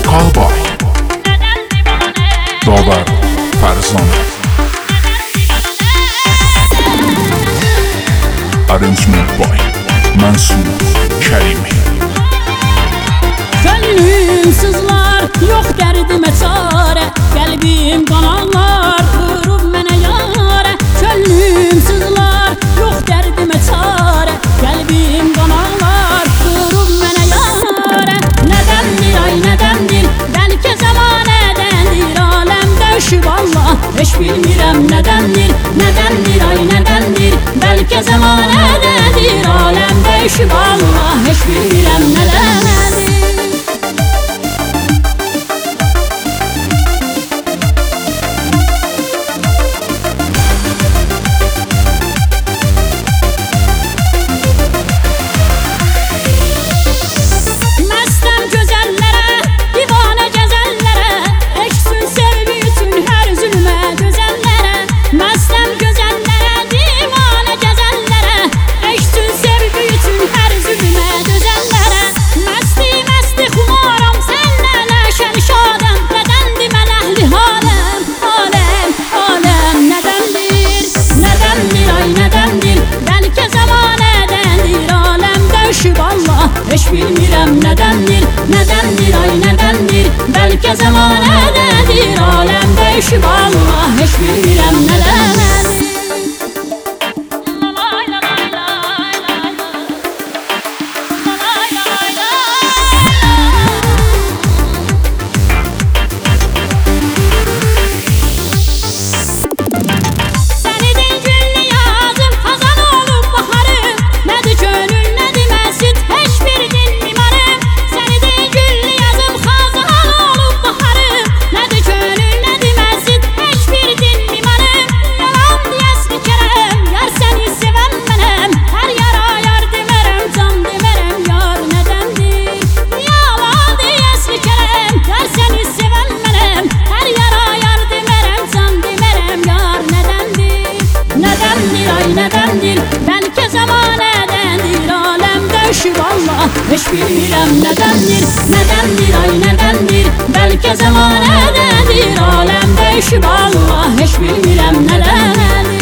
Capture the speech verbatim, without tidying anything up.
Kavbay Dolar Farzan Arrangement by Mansur Karim. Gönlüm sızlar, yok dərdimə çarə, qəlbim qanarlar, vurub mənə yarə. Gönlüm sızlar, yok dərdimə çarə, qəlbim qanarlar, vurub mənə yarə. Nədəndir, ay nədəndir, bəlkə zəmanədəndir, aləm döyüşüb Allah, heç bilmirəm nədəndir. Nədəndir, ay nədəndir, bəlkə zəmanədəndir, aləm döyüşüb Allah, heç bilmirəm nədəndir. Heç bilmirəm nədəndir, nədəndir, ay nədəndir, bəlkə zəmanədədir, aləm dəyişib Allah, heç bilmirəm nədəndir. Nədəndir, bəlkə zəmanədəndir, aləm döyüşüb Allah, heç bilmirəm nədəndir. Nədəndir, ay nədəndir, bəlkə zəmanədəndir, aləm döyüşüb Allah, heç bilmirəm nədəndir.